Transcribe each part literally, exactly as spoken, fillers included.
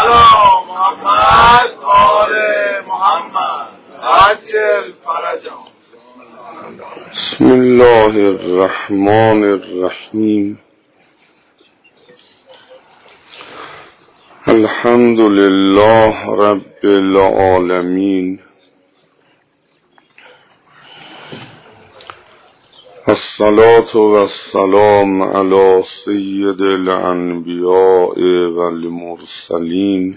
علی محمد آل محمد عجل فرجهم. بسم الله الرحمن الرحیم. الحمد لله رب العالمین. الصلاة والسلام على سید الانبیاء والمرسلین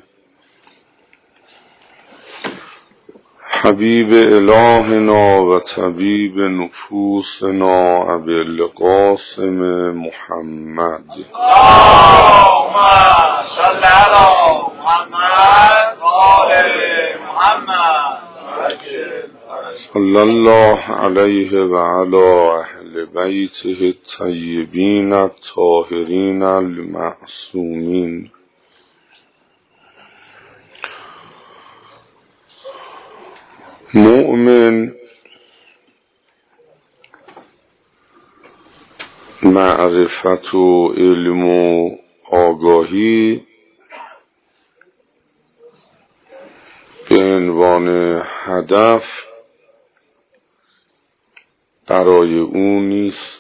حبیب الهنا و طبیب نفوسنا ابی القاسم محمد. اللهم صل علی محمد آل محمد. صلی الله علیه و علی اهل بیته الطیبین الطاهرین المعصومین. مؤمن معرفت و علم و آگاهی به عنوان هدف برای او نیست.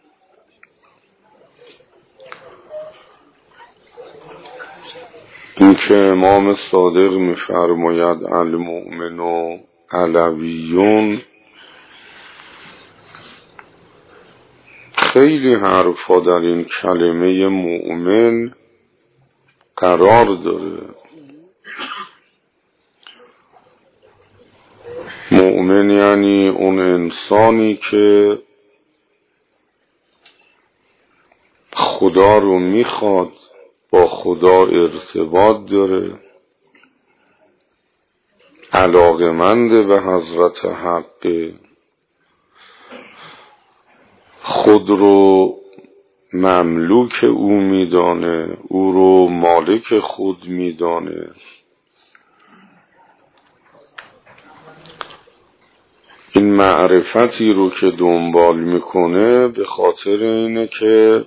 این که امام صادق می‌فرماید المؤمن و علویون، خیلی حرفا در این کلمه مؤمن قرار داره. مؤمن یعنی اون انسانی که خدا رو میخواد، با خدا ارتباط داره، علاقمند به حضرت حق، خود رو مملوک او میدانه، او رو مالک خود میدانه. این معرفتی رو که دنبال میکنه به خاطر اینه که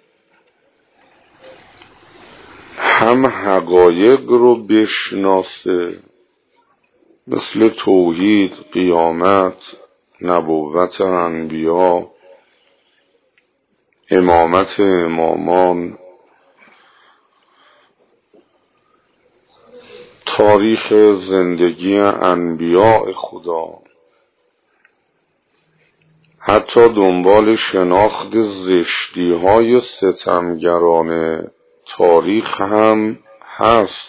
هم حقایق رو بشناسه، مثل توحید، قیامت، نبوت انبیا، امامت امامان، تاریخ زندگی انبیاء خدا. حتی دنبال شناخت زشتی های ستمگران تاریخ هم هست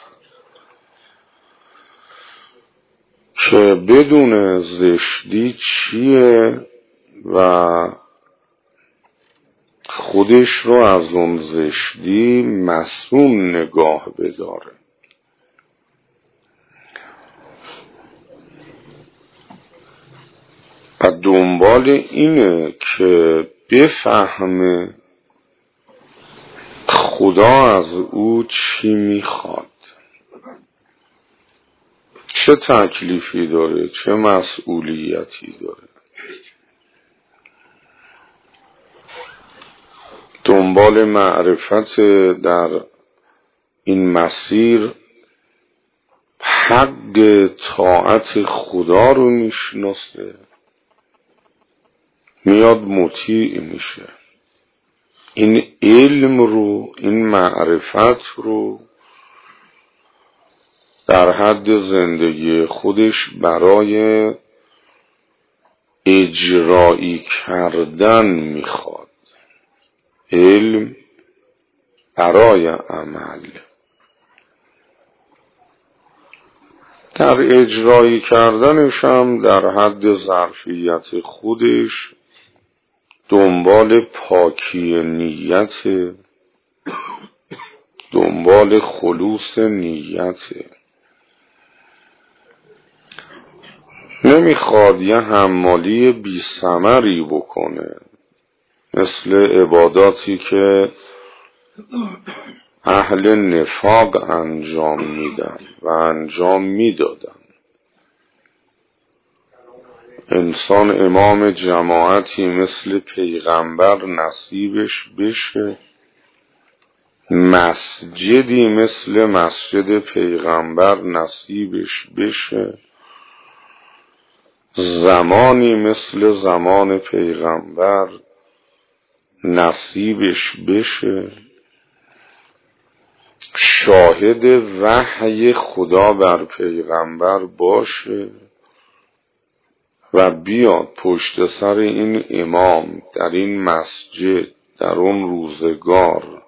که بدون زشتی چیه و خودش رو از اون زشتی مسئول نگاه بداره. و دنبال اینه که بفهمه خدا از او چی میخواد، چه تکلیفی داره، چه مسئولیتی داره. دنبال معرفت در این مسیر حق طاعت خدا رو میشناسه، میاد مطیع میشه. این علم رو، این معرفت رو در حد زندگی خودش برای اجرایی کردن میخواد. علم برای عمل. در اجرایی کردنش هم در حد ظرفیت خودش دنبال پاکی نیت، دنبال خلوص نیت. نمیخواد یه حمالی بی ثمری بکنه، مثل عباداتی که اهل نفاق انجام میدن و انجام میدادن. انسان امام جماعتی مثل پیغمبر نصیبش بشه، مسجدی مثل مسجد پیغمبر نصیبش بشه، زمانی مثل زمان پیغمبر نصیبش بشه، شاهد وحی خدا بر پیغمبر باشه و بیاد پشت سر این امام در این مسجد در اون روزگار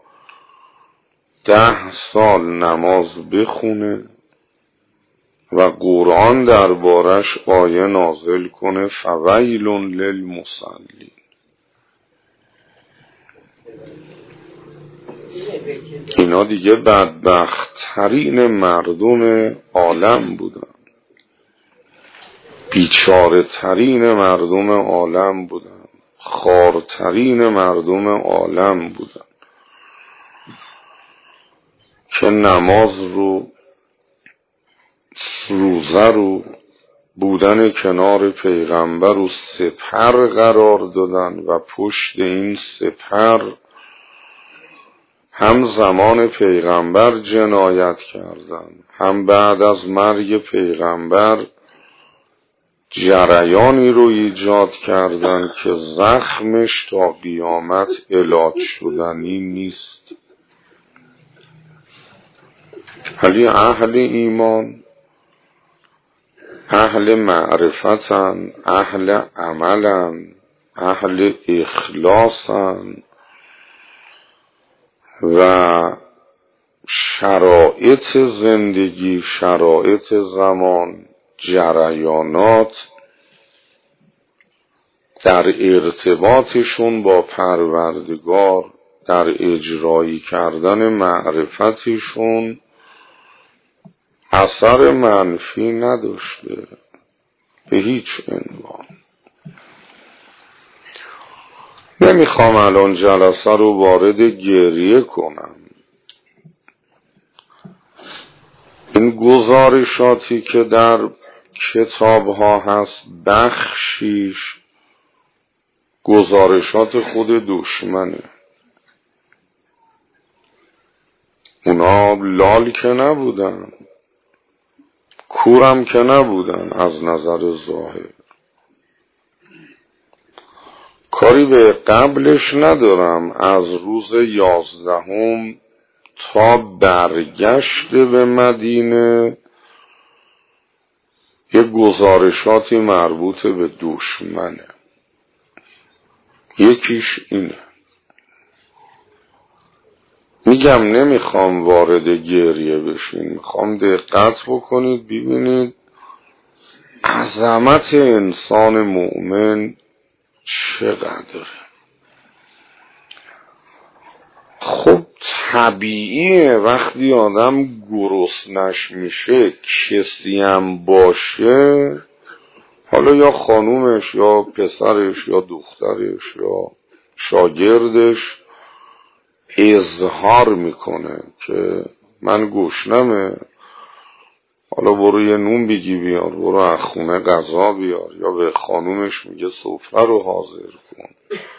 ده سال نماز بخونه و قرآن دربارش آیه نازل کنه فویل للمصلین. اینا دیگه بدبخت ترین مردم عالم بودن، بیچاره ترین مردم عالم بودن، خوارترین مردم عالم بودن که نماز رو، روزه رو، بودن کنار پیغمبر رو سپر قرار دادن و پشت این سپر هم زمان پیغمبر جنایت کردن، هم بعد از مرگ پیغمبر جریانی رو ایجاد کردن که زخمش تا قیامت علاج شدنی نیست. ولی اهل ایمان، اهل معرفتن، اهل عملن، اهل اخلاصن و شرایط زندگی، شرایط زمان، جریانات در ارتباطشون با پروردگار، در اجرایی کردن معرفتشون اثر منفی نداشته به هیچ عنوان. نمیخوام الان جلسه رو وارد گریه کنم. این گزارشاتی که در کتاب ها هست بخشیش گزارشات خود دشمنه. اونا لال که نبودن، کورم که نبودن از نظر ظاهر. کاری به قبلش ندارم. از روز یازدهم تا برگشت به مدینه یه گزارشاتی مربوط به دشمنه. یکیش اینه. میگم نمیخوام وارد گریه بشین، میخوام دقت بکنید ببینید عظمت انسان مؤمن چقدره. خب طبیعیه وقتی آدم گرسنش میشه کسی هم باشه، حالا یا خانومش یا پسرش یا دخترش یا شاگردش اظهار میکنه که من گشنمه، حالا برو یه نون بگی بیار، برو از خونه غذا بیار، یا به خانومش میگه سفره رو حاضر کن.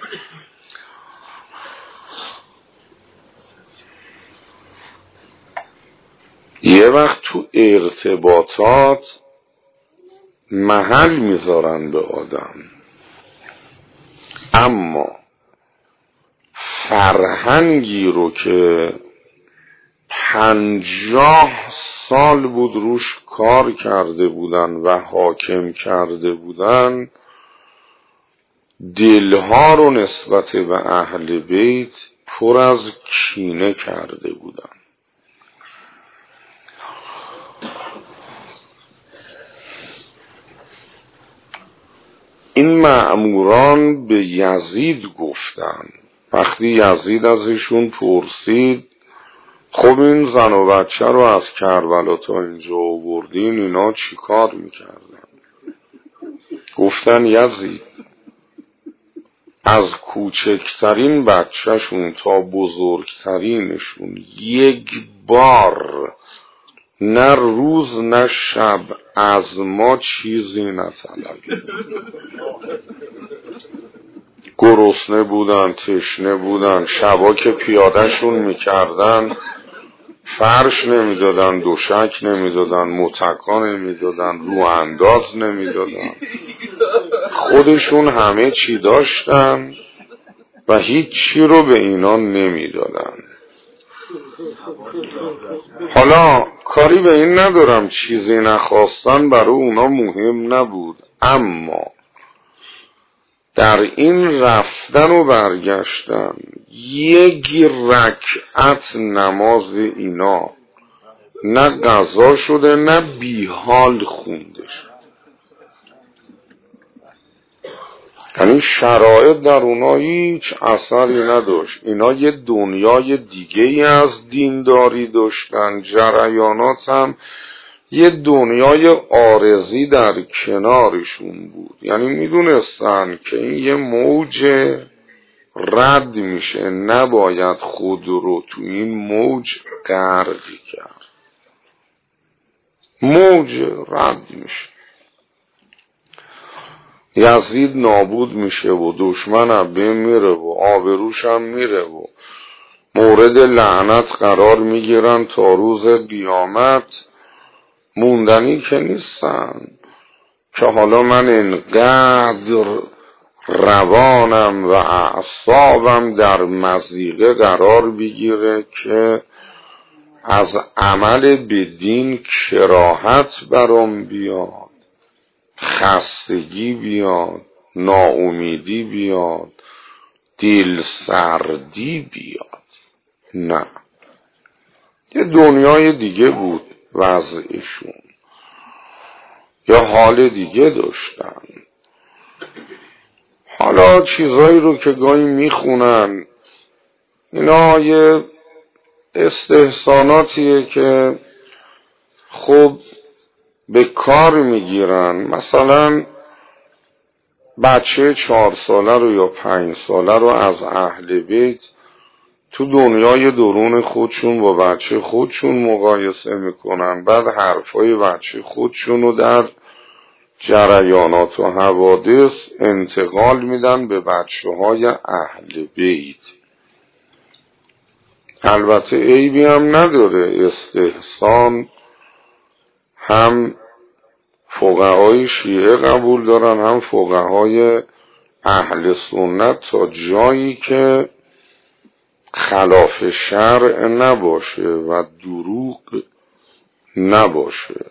یه وقت تو ارتباطات محل میذارن به آدم، اما فرهنگی رو که پنجاه سال بود روش کار کرده بودن و حاکم کرده بودن، دلها رو نسبت به اهل بیت پر از کینه کرده بودن. این مأموران به یزید گفتن، وقتی یزید از ایشون پرسید خب این زن و بچه رو از کربلا تا اینجا آوردین، اینا چی کار میکردن؟ گفتن یزید از کوچکترین بچهشون تا بزرگترینشون یک بار نه روز نه شب از ما چیزی نطلبید. گرسنه بودن، تشنه بودن، شبا که پیادهشون میکردن فرش نمیدادن، دوشک نمیدادن، متکا نمیدادن، رو انداز نمیدادن، خودشون همه چی داشتن و هیچی رو به اینا نمیدادن. حالا کاری به این ندارم چیزی نخواستن برای اونا مهم نبود، اما در این رفتن و برگشتن یک رکعت نماز اینا نه قضا شده نه بیحال خونده شد. یعنی شرایط در اونا هیچ اثری نداشت. اینا یه دنیای دیگه ای از دینداری داشتن، جریانات هم یه دنیای عارضی در کنارشون بود. یعنی میدونستن که این یه موج رد میشه، نباید خود رو تو این موج غرق کرد. موج رد میشه، یزید نابود میشه و دشمن هم بین میره و آبروش هم میره و مورد لعنت قرار میگیرن تا روز قیامت. موندنی که نیستن که حالا من انقدر روانم و اعصابم در مضیقه قرار بگیره که از عمل به دین کراهت برام بیاد، خستگی بیاد، ناامیدی بیاد، دل سردی بیاد. نه، یه دنیای دیگه بود وضعشون، یا حال دیگه داشتن. حالا چیزایی رو که گاهی میخونن اینا یه استحساناتیه که خب به کار میگیرن. مثلا بچه چهار ساله رو یا پنج ساله رو از اهل بیت تو دنیای درون خودشون با بچه خودشون مقایسه میکنن، بعد حرفای بچه خودشون رو در جریانات و حوادث انتقال میدن به بچه های اهل بیت. البته عیبی هم نداره، استحسان هم فقهای شیعه قبول دارن هم فقهای اهل سنت، تا جایی که خلاف شرع نباشه و دروغ نباشه.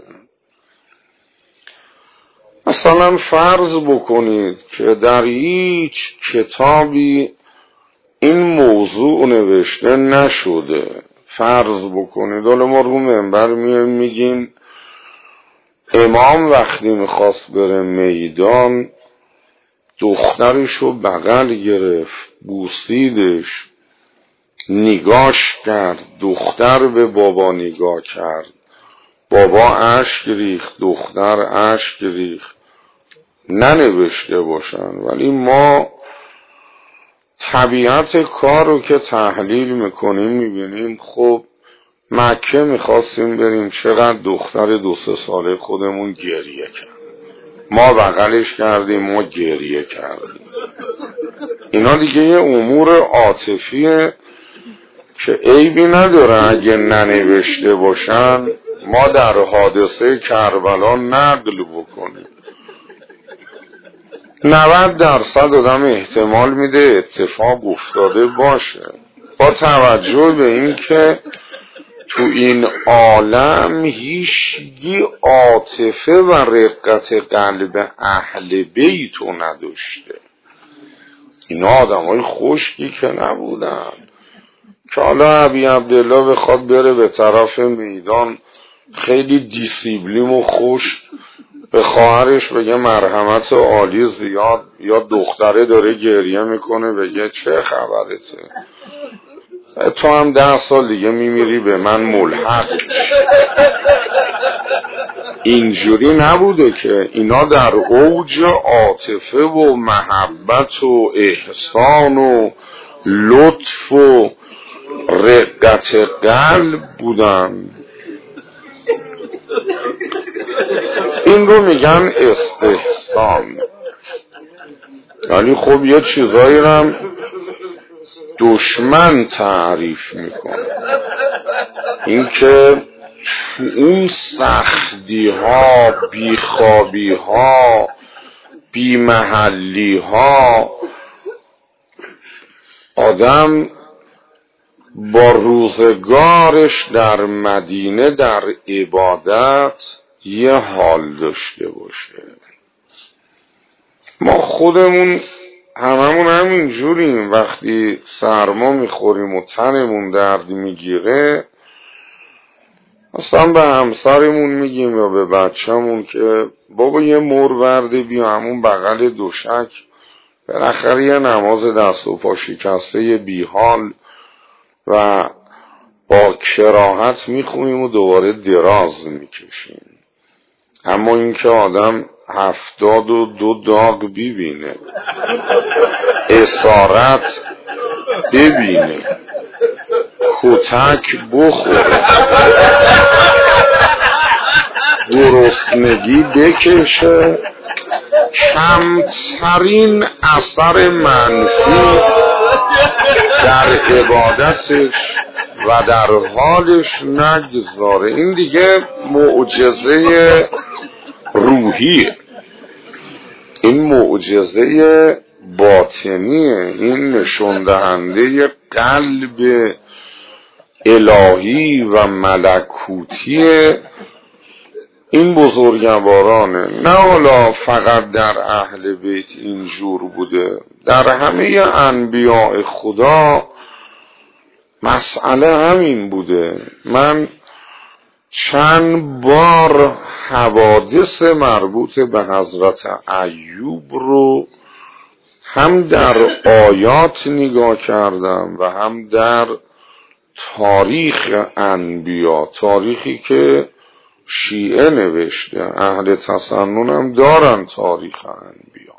مثلا فرض بکنید که در هیچ کتابی این موضوع نوشته نشده. فرض بکنید حالا ما رو منبر میایم میگیم امام وقتی میخواست بره میدان دخترشو بغل گرفت، بوسیدش، نگاش کرد، دختر به بابا نگاه کرد، بابا اشک ریخت، دختر اشک ریخت. ننوشته باشن، ولی ما طبیعت کار رو که تحلیل میکنیم میبینیم خب مکه میخواستیم بریم، چقدر دختر دو سه ساله خودمون گریه کرد، ما بغلش کردیم، ما گریه کردیم. اینا دیگه یه امور عاطفیه که عیبی نداره اگه ننوشته باشن ما در حادثه کربلا نقل بکنیم. نود درصد آدم احتمال میده اتفاق افتاده باشه، با توجه به این که تو این عالم هیچگی عاطفه و رقت قلب اهل بیتو نداشته. اینا آدم های خشکی که نبودن که حالا ابی عبدالله بخواد بره به طرف میدان خیلی دیسیبلیم و خوش به خواهرش بگه مرحمت عالی زیاد، یا دختره داره گریه میکنه بگه چه خبرته، تو هم ده سال دیگه میمیری به من ملحق. اینجوری نبوده که اینا در اوج عاطفه و محبت و احسان و لطف و رقت قلب بودن. این رو میگن استحسان. ولی خب یه چیزایی هم دشمن تعریف میکنه، اینکه تو اون سختی ها، بیخوابی ها، بیمحلی ها آدم با روزگارش در مدینه در عبادت یه حال داشته باشه. ما خودمون هممون همین جوریم، وقتی سرما میخوریم و تنمون درد میگیره اصلا به همسرمون میگیم یا به بچه‌مون که بابا یه مر ورده بیا همون بغل دوشک بالاخره یه نماز دست و پا شکسته بیحال و با کراهت میخونیم و دوباره دراز میکشیم. اما اینکه آدم هفتاد و دو داغ ببینه، اسارت ببینه، کتک بخوره، گرسنگی بکشه، کمترین اثر منفی در عبادتش و در حالش نگذاره، این دیگه معجزه روحیه، این معجزه باطنیه، این نشون دهنده قلب الهی و ملکوتی این بزرگوارانه. نه حالا فقط در اهل بیت اینجور بوده، در همه انبیاء خدا مسئله همین بوده. من چند بار حوادث مربوط به حضرت ایوب رو هم در آیات نگاه کردم و هم در تاریخ انبیا، تاریخی که شیعه نوشته، اهل تسنن هم دارن تاریخ انبیا.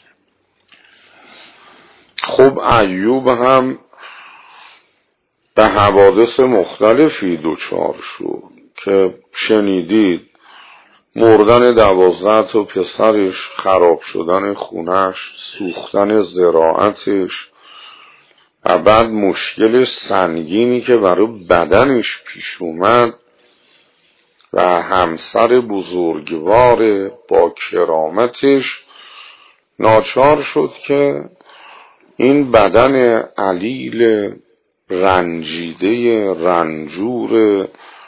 خب ایوب هم به حوادث مختلفی دوچار شد که شنیدید، مردن دوازده تا پسرش، خراب شدن خونش، سوختن زراعتش و بعد مشکل سنگینی که برای بدنش پیش اومد و همسر بزرگوار با کرامتش ناچار شد که این بدن علیل رنجیده، رنجور،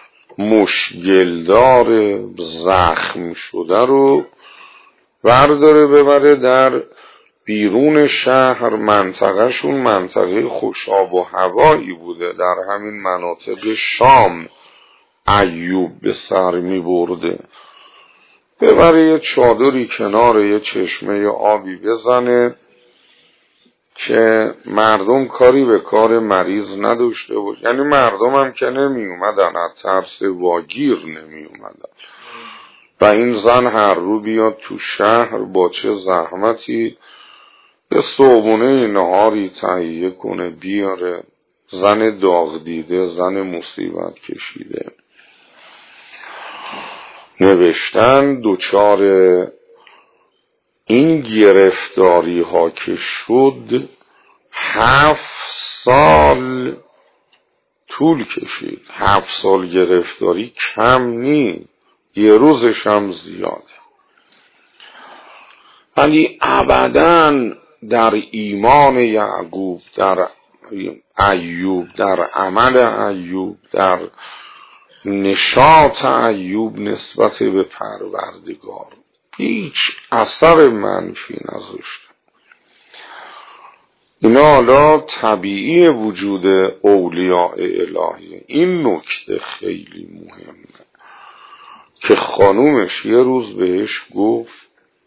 مشکلدار، زخم شده رو برداره ببره در بیرون شهر. منطقهشون منطقه خوشاب و هوایی بوده، در همین مناطق شام ایوب به سر می برده، ببره یه چادری کنار یه چشمه آبی بزنه که مردم کاری به کار مریض نداشته باشه. یعنی مردم هم که نمی اومدن، از ترس واگیر نمی اومدن و این زن هر رو بیاد تو شهر با چه زحمتی به صبحونه نهاری تهیه کنه بیاره. زن داغ دیده، زن مصیبت کشیده. نوشتن دوچار این گرفتاری ها که شد هفت سال طول کشید. هفت سال گرفتاری کم نی، یه روزش هم زیاده. ولی ابداً در ایمان یعقوب، در ایوب، در عمل ایوب، در نشاط ایوب نسبت به پروردگار هیچ اثر منفی نذاشته. اینا حالا طبیعی وجود اولیاء الهی. این نکته خیلی مهمه که خانومش یه روز بهش گفت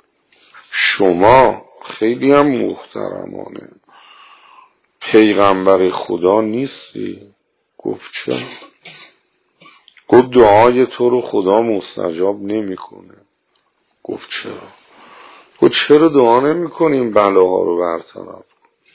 شما خیلی هم محترمانه پیغمبر خدا نیستی؟ گفت چرا؟ گفت دعای تو رو خدا مستجاب نمیکنه. گفت چرا؟ گفت چرا دعا نمی کنیم بلاها رو برطرف؟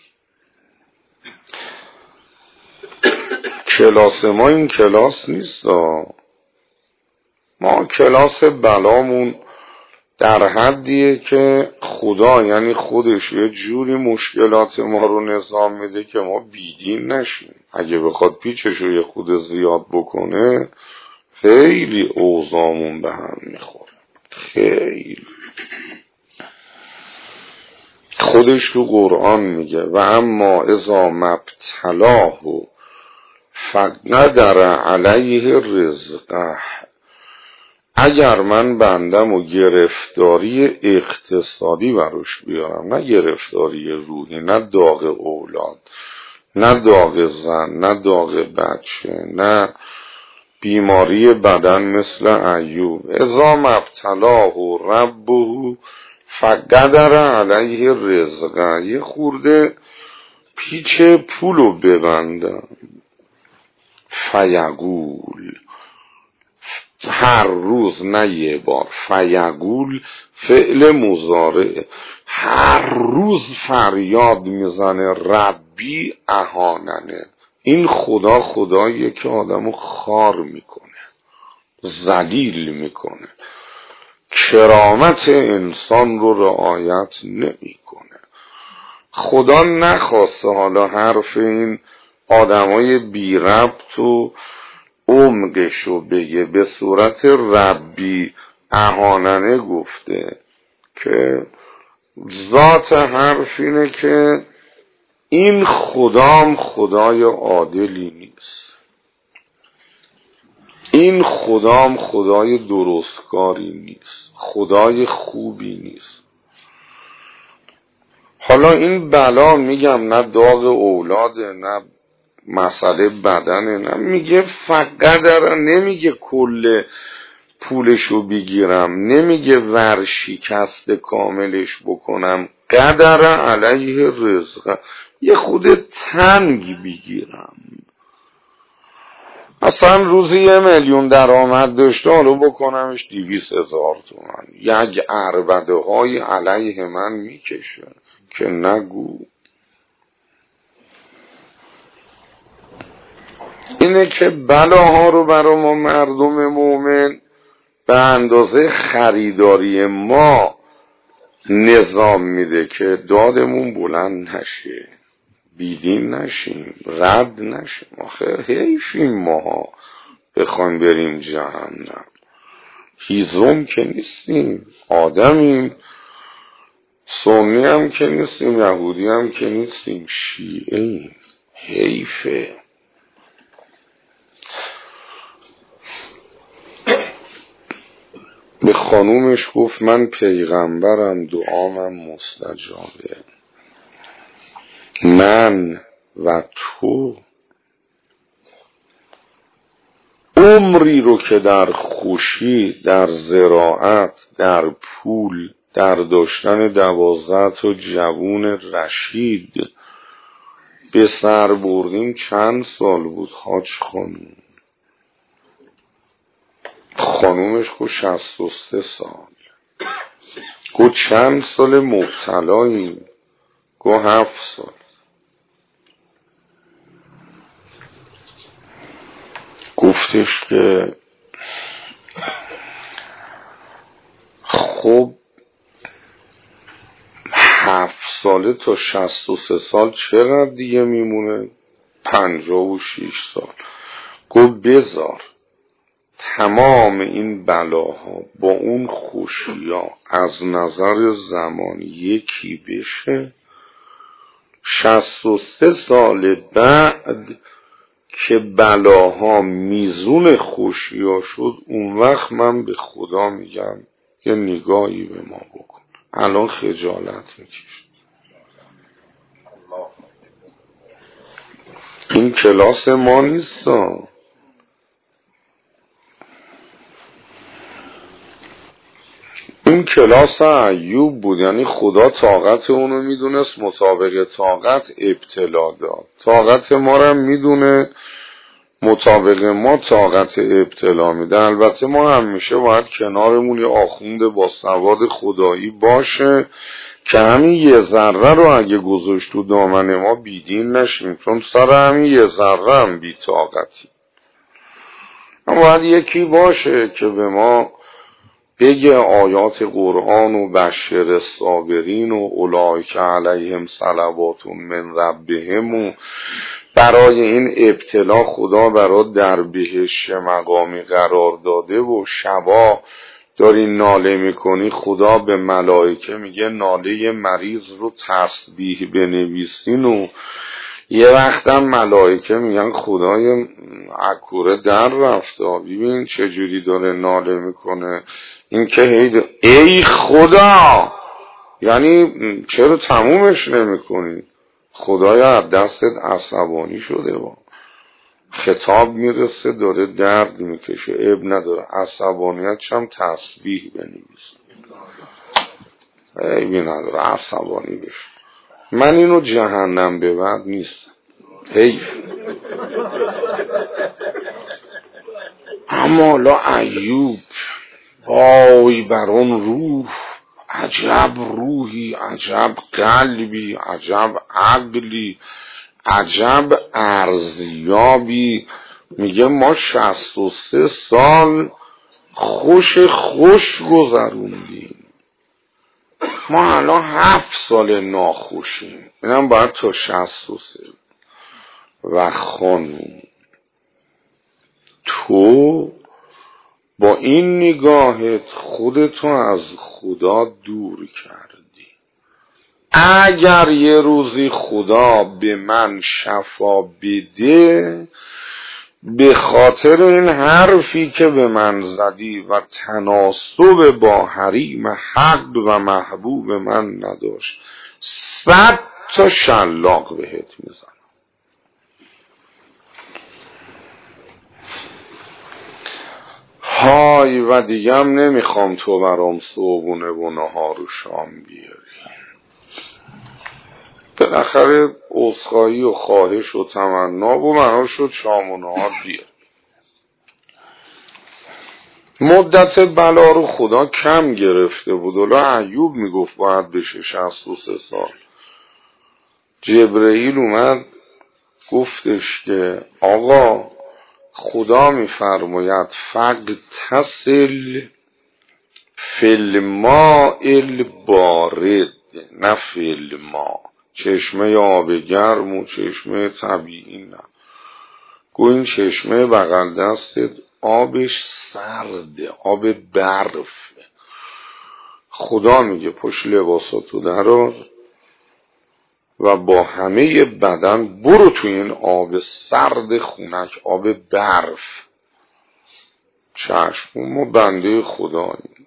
کلاس ما این کلاس نیست. ما کلاس بلامون در حدیه که خدا یعنی خودش یه جوری مشکلات ما رو نظام میده که ما بیدین نشیم. اگه بخواد پیچش رو یه خود زیاد بکنه خیلی اوضاعمون به هم میخوره. خیلی خودش تو قرآن میگه و اما اذا مبتلاه فقدر علیه رزقه، اگر من بندم و گرفتاری اقتصادی براش بیارم، نه گرفتاری روحی، نه داغ اولاد، نه داغ زن، نه داغ بچه، نه بیماری بدن مثل ایوب، اذا مبتلاه ربه فقدر علیه رزقه، یه خورده پیچ پولو ببندم، فیقول، هر روز نه یه بار، فیقول فعل مضارع، هر روز فریاد میزنه ربی اهاننه. این خدا خداییه که آدمو خار میکنه، ذلیل میکنه، کرامت انسان رو رعایت نمیکنه. خدا نخواسته حالا حرف این آدمای بی ربط و عمقشو بگه، به صورت ربی اهاننه گفته که ذات حرف اینه که این خدام خدای عادلی نیست، این خدام خدای درستکاری نیست، خدای خوبی نیست. حالا این بلا میگم نه داغ اولاده، نه مسئله بدنه، نه میگه فقط داره، نمیگه کل پولشو بگیرم، نمیگه ورشکست کاملش بکنم، قدر علیه رزق، یه خود تنگ بگیرم. اصلا روزی یه میلیون درآمد داشته حالا بکنمش دیویس هزار تومن، یک عربده های علیه من میکشه که نگو. اینه که بلاها رو برای ما مردم مومن به اندازه خریداری ما نظام میده که دادمون بلند نشه، بیدین نشیم، رد نشیم. آخه حیفیم ماها بخوایم بریم جهنم. هیزم که نیستیم، آدمیم، سنی هم که نیستیم، یهودی هم که نیستیم، شیعه ایم. حیفه. به خانومش گفت من پیغمبرم، دعامم مستجابه. من و تو عمری رو که در خوشی، در زراعت، در پول، در داشتن دوازده تا جوون رشید به سر بردیم، چند سال بود حاج خانوم؟ خانومش گفت شصت و سه سال. گفت چند سال مبتلاییم؟ گفت هفت سال. گفتش که خب هفت ساله تا شصت و سه سال چقدر دیگه میمونه؟ پنجاه و شیش سال. گفت بذار تمام این بلاها با اون خوشیا از نظر زمان یکی بشه، شصت و سه سال بعد که بلاها میزون خوشیا شد، اون وقت من به خدا میگم یه نگاهی به ما بکن. الان خجالت میکشم. این کلاس ما نیست. این کلاس ایوب بود. یعنی خدا طاقت اونو میدونست، مطابق طاقت ابتلا داد. طاقت ما رو میدونه، مطابق ما طاقت ابتلا میده. البته ما همیشه باید کنارمون یه آخوند با سواد خدایی باشه که همین یه ذره رو اگه گذاشت تو دامن ما بیدین نشیم، چون سر همین یه ذره هم بی طاقتی. اما باید یکی باشه که به ما بگه آیات قرآن و بشر صابرین و اولئک علیهم صلوات من ربهم و برای این ابتلا خدا برات در بهشت مقامی قرار داده و شبا داری ناله میکنی خدا به ملائکه میگه ناله مریض رو تسبیح بنویسین و یه وقتم ملائکه میگن خدای اکوره در رفته ببین چجوری داره ناله میکنه این که هی ای خدا یعنی چرا تمومش نمیکنی خدای از دستت عصبانی شده با خطاب میرسه داره درد میکشه اب نداره عصبانیت چم تسبیح بنویس عیبی نداره عصبانی بشه من اینو جهنم به بعد نیست حیف اما لا ایوب وای بر اون روح عجب روحی عجب قلبی عجب عقلی عجب ارزیابی میگه ما شصت و سه سال خوش خوش گذروندیم ما الان هفت سال ناخوشیم اینم باید تا شصت و سه و خانوم تو با این نگاهت خودتو از خدا دور کردی اگر یه روزی خدا به من شفا بده به خاطر این حرفی که به من زدی و تناسب با حریم حق و محبوب من نداشت صد تا شلاق بهت میزنم های و دیگم نمیخوام تو برام صبحونه و نهار و شام بیاری بالاخره عذرخواهی و خواهش و تمنا و منها شد شام و نهار بیار مدت بلا رو خدا کم گرفته بود ولی ایوب میگفت باید بشه شصت و سه سال جبرئیل اومد گفتش که آقا خدا میفرماید فاغتسل فی الماء البارد نه فی الماء چشمه آب گرم و چشمه طبیعی نه گو این چشمه بغل دستت آبش سرده آب برفه خدا میگه پشت لباساتو درار و با همه بدن برو تو این آب سرد خونک آب برف چشم ما بنده خداییم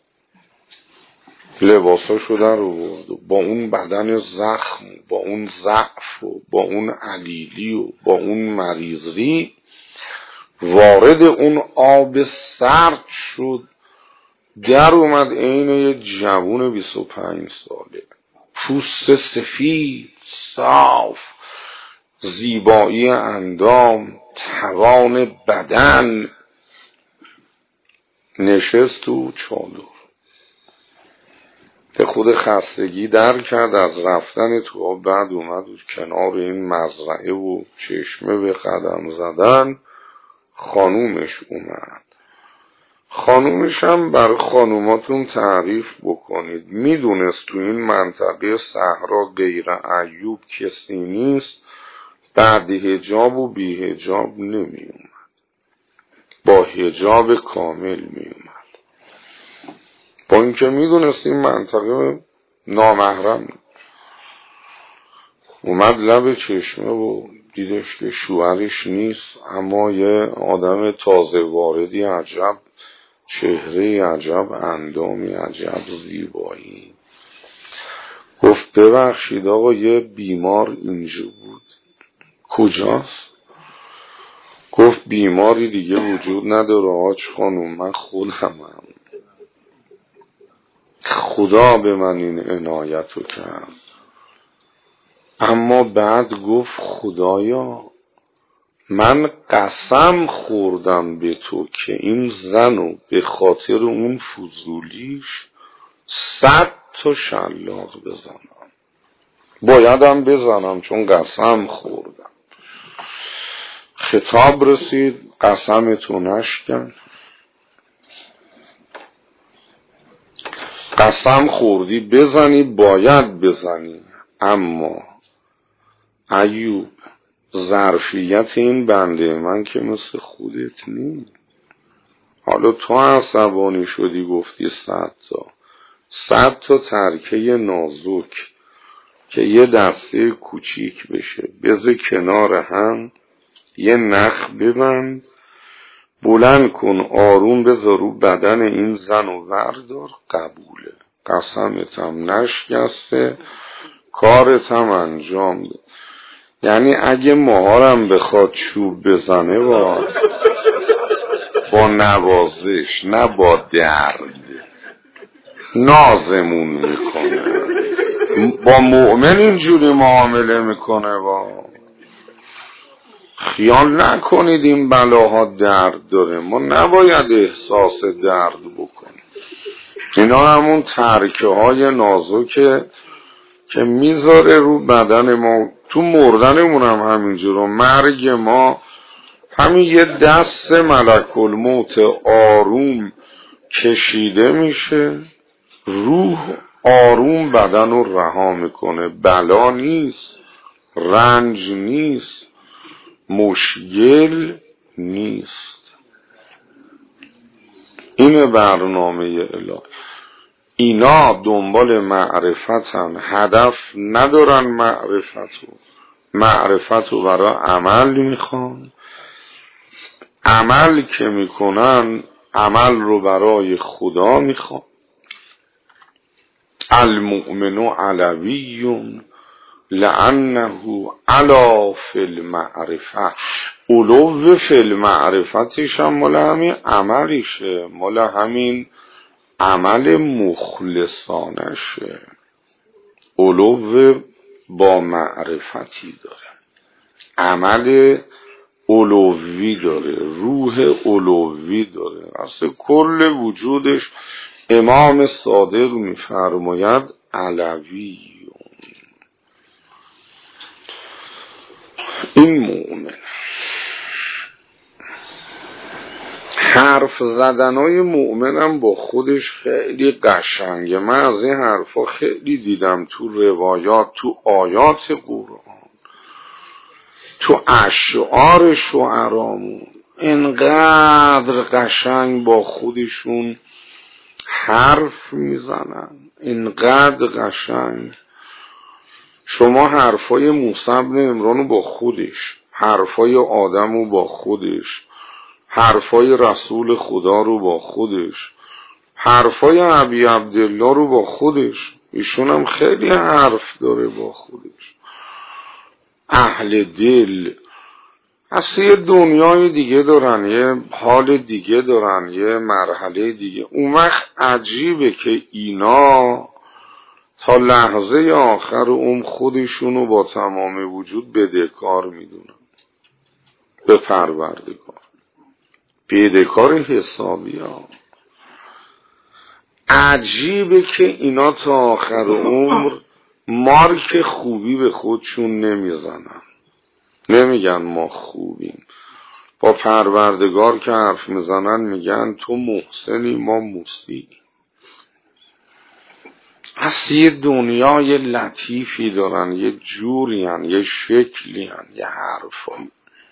لباساشو در آورد با اون بدن زخم با اون ضعف و با اون علیلی و با اون مریضی وارد اون آب سرد شد در اومد عین یه جوون بیست و پنج ساله پوست سفید صاف زیبایی اندام توان بدن نشست تو چادر به خود خستگی در کرد از رفتن تو بعد اومد کنار این مزرعه و چشمه به قدم زدن خانومش اومد خانومش هم بر خانوماتون تعریف بکنید میدونست تو این منطقه صحرا غیر ایوب کسی نیست بعد حجاب و بی حجاب نمی اومد با حجاب کامل می اومد با اینکه میدونست این منطقه نامحرم اومد لب چشمه و دیدش که شوهرش نیست اما یه آدم تازه واردی عجب چهره عجب اندامی عجب زیبایی گفت ببخشید آقا یه بیمار اینجا بود کجاست؟ گفت بیماری دیگه وجود نداره آج خانوم من خودمم خدا به من این عنایت رو کرد اما بعد گفت خدایا من قسم خوردم به تو که این زنو به خاطر اون فضولیش صد تا شلاق بزنم بایدم بزنم چون قسم خوردم خطاب رسید قسمتو نشکن قسم خوردی بزنی باید بزنی، اما ایوب ظرفیت این بنده من که مثل خودت نیست. حالا تو عصبانی شدی گفتی صد تا صد تا ترکه نازک که یه دسته کوچیک بشه بذار کنار هم، یه نخ ببند بلند کن آروم بذار رو بدن این زن و وردار، قبوله. قسمتم نشکسته، کارتم انجام ده. یعنی اگه ماهارم بخواد چوب بزنه با با نوازش نه با درد نازمون میکنه. با مؤمن اینجوری معامله میکنه. با خیال نکنید این بلاها درد داره، ما نباید احساس درد بکنیم. اینا همون ترکه های نازکه که میذاره رو بدن ما. تو مردنمون هم همینجور، مرگ ما همین یه دست ملک الموت آروم کشیده میشه، روح آروم بدن رو رها میکنه. بلا نیست، رنج نیست، مشکل نیست. این برنامه الهی. اینا دنبال معرفتن، هدف ندارن معرفتو. معرفتو برای عمل میخوان. عمل که میکنن عمل رو برای خدا میخوان. المؤمن علوی لانه علا فی المعرفه. علو فی المعرفتش هم مال همین عملیشه، مال همین عمل مخلصانشه. علو با معرفتی داره، عمل علوی داره، روح علوی داره. اصلا کل وجودش امام صادق میفرماید علوی. این مؤمن. حرف زدنای مؤمنم با خودش خیلی قشنگه. من از این حرفا خیلی دیدم تو روایات، تو آیات قرآن، تو اشعار شعرامون. اینقدر قشنگ با خودشون حرف میزنن، اینقدر قشنگ. شما حرفای موسی بن عمران با خودش، حرفای آدمو با خودش، حرفای رسول خدا رو با خودش، حرفای ابی عبدالله رو با خودش. ایشون هم خیلی حرف داره با خودش. اهل دل اصلا یه دنیای دیگه دارن، یه حال دیگه دارن، یه مرحله دیگه. اون وقت عجیبه که اینا تا لحظه آخر عمر خودشونو با تمام وجود بدهکار میدونن به پروردگار، بدهکار حسابی ها. عجیبه که اینا تا آخر عمر مارک خوبی به خودشون نمیزنن، نمیگن ما خوبیم. با پروردگار که حرف میزنن میگن تو محسنی ما مسیعی. پس یه دنیای لطیفی دارن، یه جوری هن، یه شکلی هن، یه حرفایی.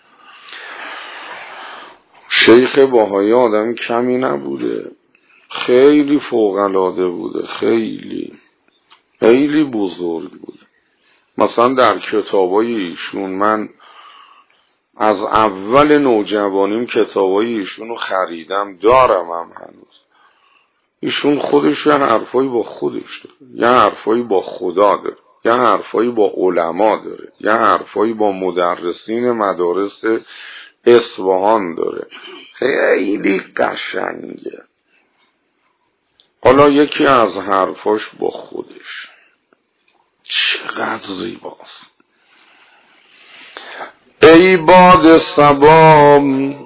شیخ باهایی آدم کمی نبوده، خیلی فوق‌العاده بوده، خیلی خیلی بزرگ بوده. مثلا در کتابای ایشون، من از اول نوجوانیم کتابای ایشون رو خریدم، دارم هم هنوز. ایشون خودش یه حرفایی با خودش داره، یه حرفایی با خدا داره، یه حرفایی با علما داره، یه حرفایی با مدرسین مدارس اصفهان داره. خیلی قشنگه. حالا یکی از حرفاش با خودش چقدر زیباست. ای باد صبا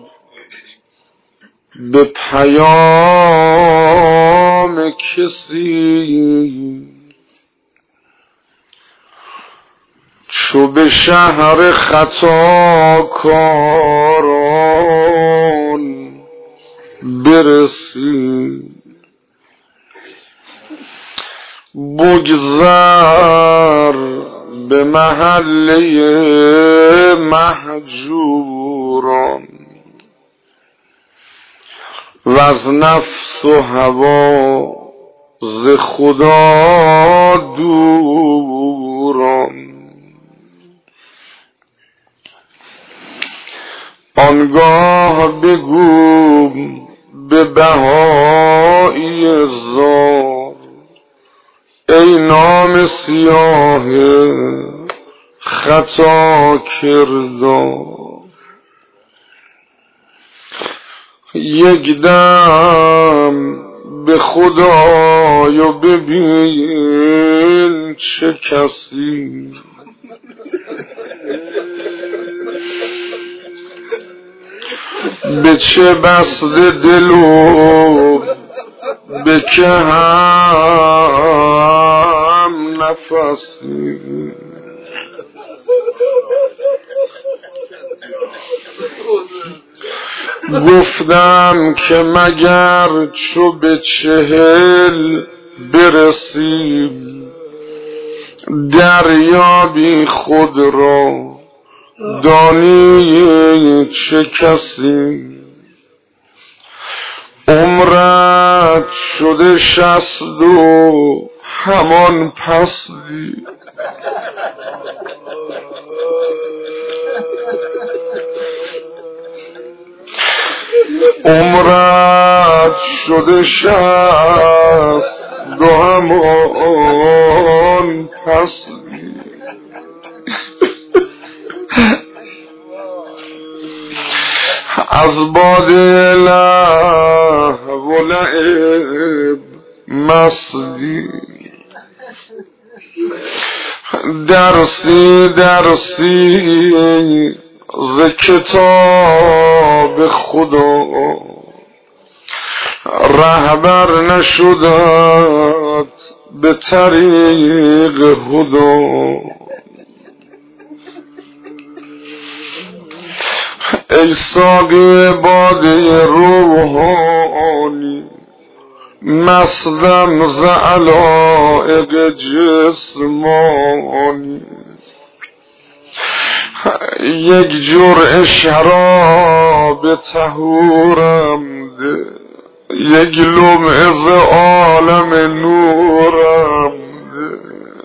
به پیام کسی، چو به شهر خطا کاران برسی. بگذر به محله مهجوران و از نفس و هوا ز خدا دوران. آنگاه بگو به بهایی زار ای نام سیاه خطا کردار. یک دم به خدای و ببین چه کسی به چه بسته دل و به که هم نفسی. گفتم که مگر چو به چهل برسیم دریابی خود را دانی چه کسی. عمرت شده شصت و همان پستی عمرت شده شصت و همان پستی. از باده لهو و لعب مستی درسی درسی ز کتاب خدا رهبر نشدت به طریق هدا. ای ساقی باده روحانی مستم ز علایق جسمانی. یک جرعه شراب طهورم ده یک لمعه ز عالم نورم ده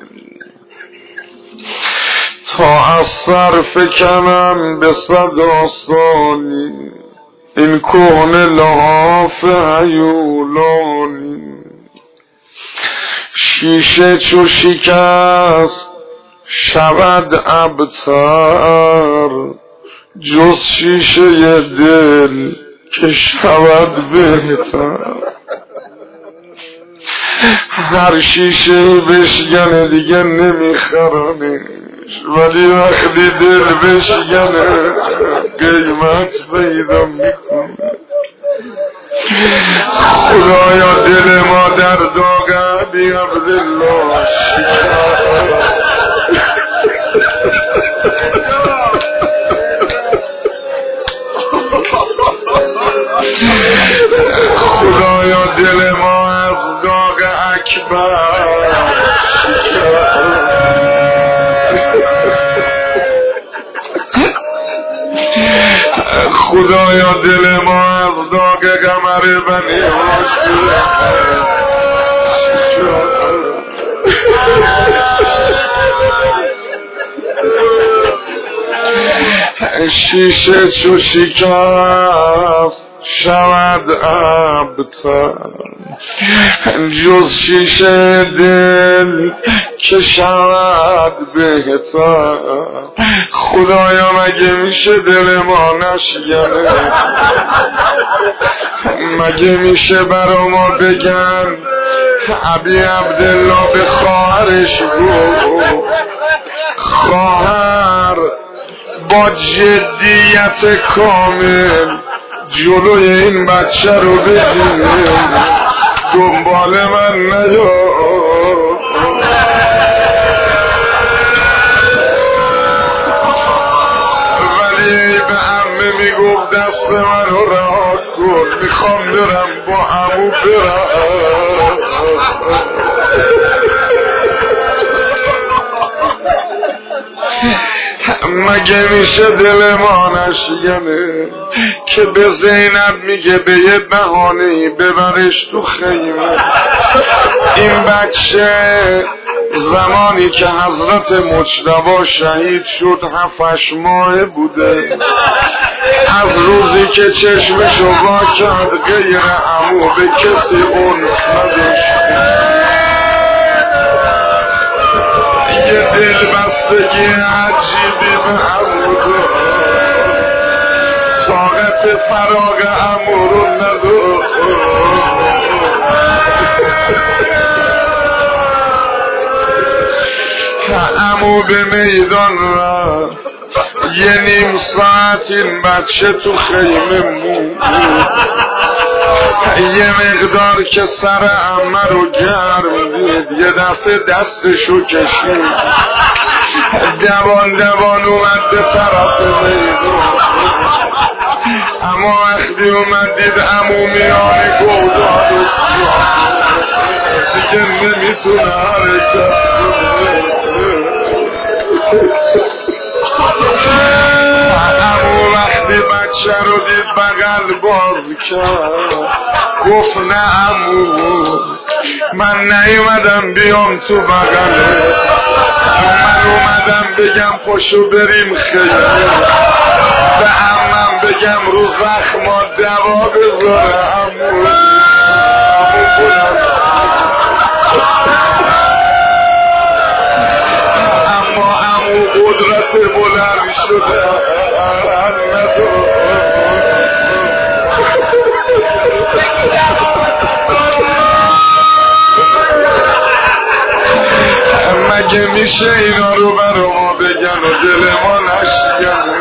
تا از سر فکنم به صد آستانی این کهنه لحاف هیولانی. شیشه چو شکست شود ابتر جز شیشه دل که شود بهتر. هر شیشه بشکنه دیگه نمیخرنش ولی وقتی دل بشکنه قیمت پیدا میکنه. خدایا دل ما در داغ ابی عبدالله شکست. خدایا دل ما از داغ اکبر شکست. خدایا دل ما از داغ قمر بنی هاشم شیشه چو شکست شود ابتر جز شیشه دل که شود بهتر. خدایا مگه میشه دل ما نشکنه مگه میشه برا ما بگن ابی عبدالله به خواهرش گو خواهر با جدیت کامل جلوی این بچه رو بگیر دنبال من نیا. ولی به همه میکنه میگفت دست من رو رها کن، میخوام برم با عمو برم. مگه میشه دل ما نشکنه که به زینب میگه به یه بهانه‌ای ببرش تو خیمه. این بچه زمانی که حضرت مجتبی شهید شد هفتش ماه بوده. از روزی که چشمشو وا کرد غیر عمو به کسی انس نداشت. یه دل بستگی عجیبی به عمو داشت، طاقت فراغ عمو رو نداشت. که عمو به میدان رفت، یه نیم ساعت این بچه تو خیمه مون. یه مقدار که سر عمه رو گرم دید یه دفعه دستشو کشید، دوان دوان اومد به طرف میدان. اما وقتی اومد دید عمو میانه گوداد و دیگه نمیتونه حرکت عمو وقتی بچه رو دید بغل باز کرد، گفت نه عمو من نیومدم بیام تو بغله، من اومدم بگم پاشو بریم خیلی، به عمم بگم رو زخما دوا بذاره. عمو عمو بلند اما عمو قدرت بلند شده مگه میشه اینا رو برا ما بگن و دل ما نشکنه؟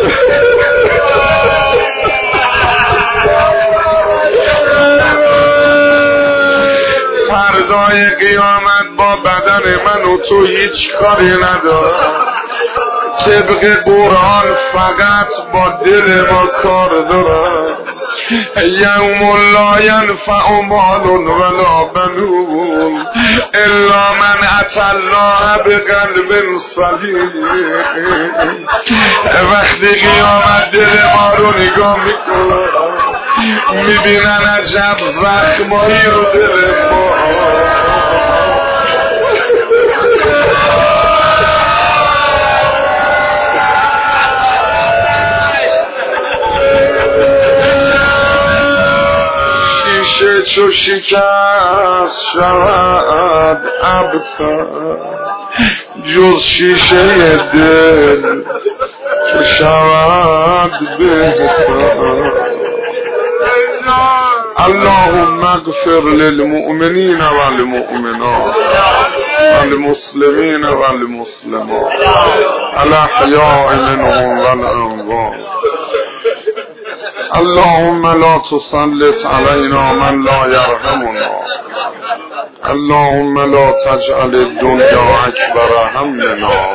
فردای قیامت با بدن من و تو هیچ کاری ندارم، طبق قرآن فقط با دل ما کار دارم. یوم لا ینفع مال ولا بنون الا من اتى الله بقلب سلیم. وقتی قیامت دل ما رو نگاه میکنن میبینن عجب زخمایی رو دل ما. شیشه چو شکست شود ابتر، جز شیشه دل که شود بهتر. اللهم اغفر للمؤمنین والمؤمنات والمسلمین والمسلمات الاحیاء منهم والاموات. اللهم لا تسلط علينا من لا يرحمنا. اللهم لا تجعل الدنيا اكبر همنا.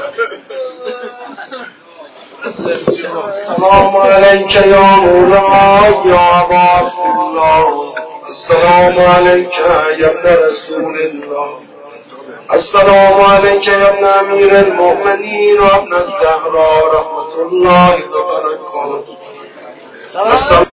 السلام عليك يا مولاي يا أبا عبد الله. السلام عليك يا ابن رسول الله. السلام عليك يا ابن أمير المؤمنين وابن الزهراء رحمة الله وبركاته.